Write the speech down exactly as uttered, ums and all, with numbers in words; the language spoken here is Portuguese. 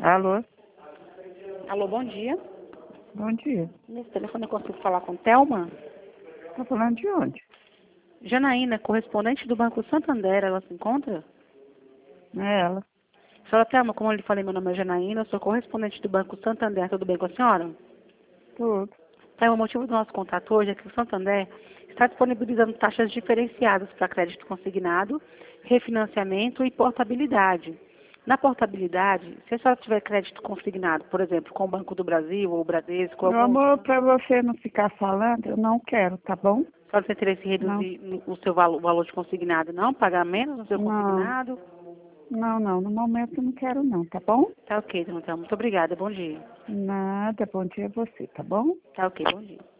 Alô? Alô, bom dia. Bom dia. Nesse telefone eu consigo falar com Thelma? Tá falando de onde? Janaína, correspondente do Banco Santander, ela se encontra? É ela. Senhora Thelma, como eu lhe falei, meu nome é Janaína, eu sou correspondente do Banco Santander, tudo bem com a senhora? Tudo. Então, o motivo do nosso contato hoje é que o Santander está disponibilizando taxas diferenciadas para crédito consignado, refinanciamento e portabilidade. Na portabilidade, se a senhora tiver crédito consignado, por exemplo, com o Banco do Brasil ou o Bradesco, Meu algum outro, amor, pra você não ficar falando, eu não quero, tá bom? a senhora tem interesse em Não. reduzir no- o seu valor, o valor de consignado, não? Pagar menos no seu Não. consignado? Não, não. No momento eu não quero não, tá bom? Tá ok, então, muito obrigada, bom dia. Nada. Bom dia a você, tá bom? Tá ok, bom dia.